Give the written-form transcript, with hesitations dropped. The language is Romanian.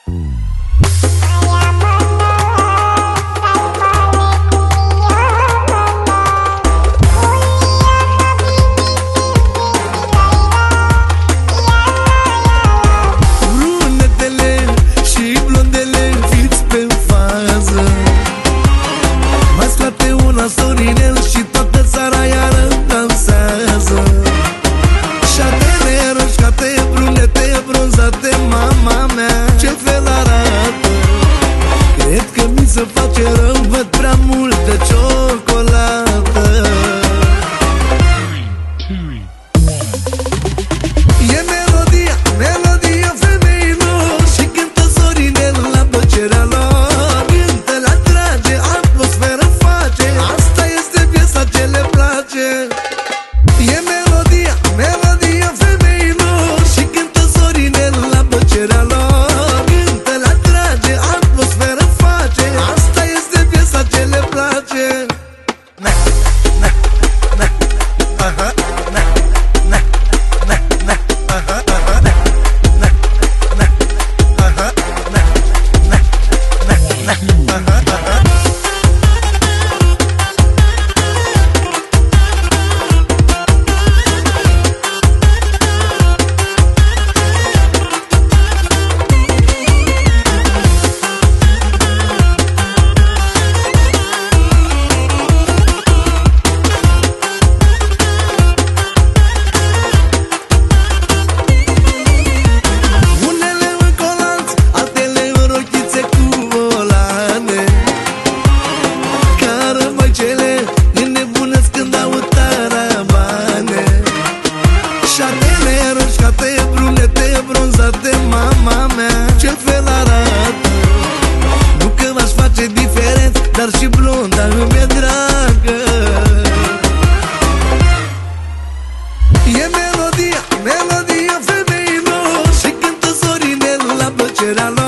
Sorinel și toată țara iară dansează. Șatele roșcate, brunete, bronzate, mama mea, ce fel arată. Cred că mi se face rău, văd prea multă ciocolată. E melodia, melodia femeilor și cântă Sorinel la plăcerea lor. Cântă, la trage, atmosferă face, asta este piesa ce le place. E melodia, melodia femeilor și cântă Sorinel la plăcerea lor. Cântă, la trage, atmosferă face, asta este piesa ce le place. Na, na, na, aha, na, na, na, na, aha, aha, na, na, na, aha, na, na, na, na, aha, aha. Unele în colanți, altele în rochițe cu volane, care mai cele înnebunesc când aud tarabane. Șatele roșcate, brunete, bronzate, mama mea, ce fel arată. Nu că m-aș face diferent, dar și blonda îmi e dragă. E melodia, melodia femeilor și cântă Sorinel la plăcerea lor.